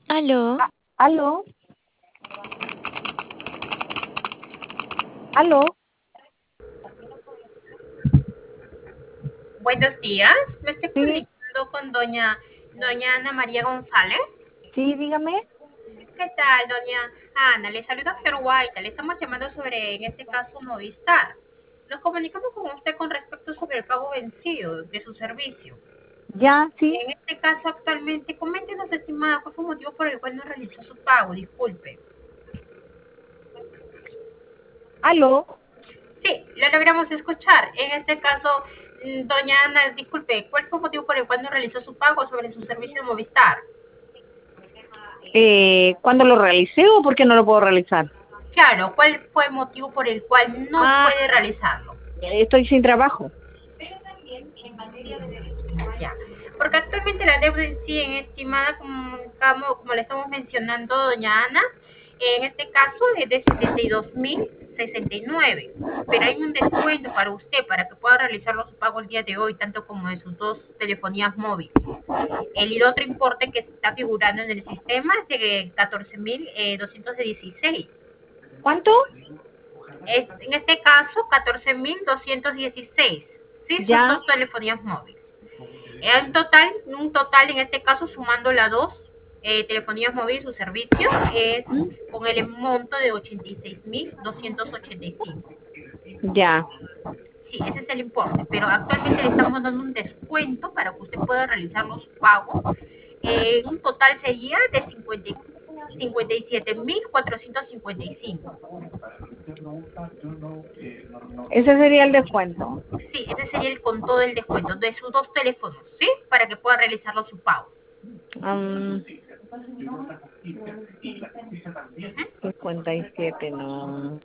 Aló, Aló, aló, Buenos días, me estoy sí, comunicando con doña Ana María González. sí, dígame. ¿Qué tal, doña Ana? Le saluda Fer White, le estamos llamando sobre, en este caso, Movistar. Nos comunicamos con usted con respecto sobre el pago vencido de su servicio. Ya, sí, En este caso, actualmente, coméntenos, estimada, cuál fue el motivo por el cual no realizó su pago, disculpe. aló. Sí, lo logramos escuchar. En este caso, doña Ana, disculpe, ¿cuál fue el motivo por el cual no realizó su pago sobre su servicio de Movistar? ¿Cuándo lo realicé o por qué no lo puedo realizar? Claro, ¿cuál fue el motivo por el cual no Ah, puede realizarlo? estoy sin trabajo. Ya, porque actualmente la deuda en sí, en estimada, como le estamos mencionando, doña Ana, en este caso es de 72.069, pero hay un descuento para usted para que pueda realizarlo su pago el día de hoy, tanto como de sus dos telefonías móviles. El otro importe que está figurando en el sistema es de 14.216. ¿Cuánto? En este caso, 14.216. Sí, sus Ya, dos telefonías móviles. Un total en este caso, sumando las dos telefonías móviles y su servicio, es ¿mm? con el monto de 86.285. Ya. Sí, ese es el importe, pero actualmente le estamos dando un descuento para que usted pueda realizar los pagos. Un total sería de 57.455. Ese sería el descuento. Sí, ese sería el con todo el descuento de sus dos teléfonos, ¿sí? Para que pueda realizarlo su pago. Am, Ujú. 57, no.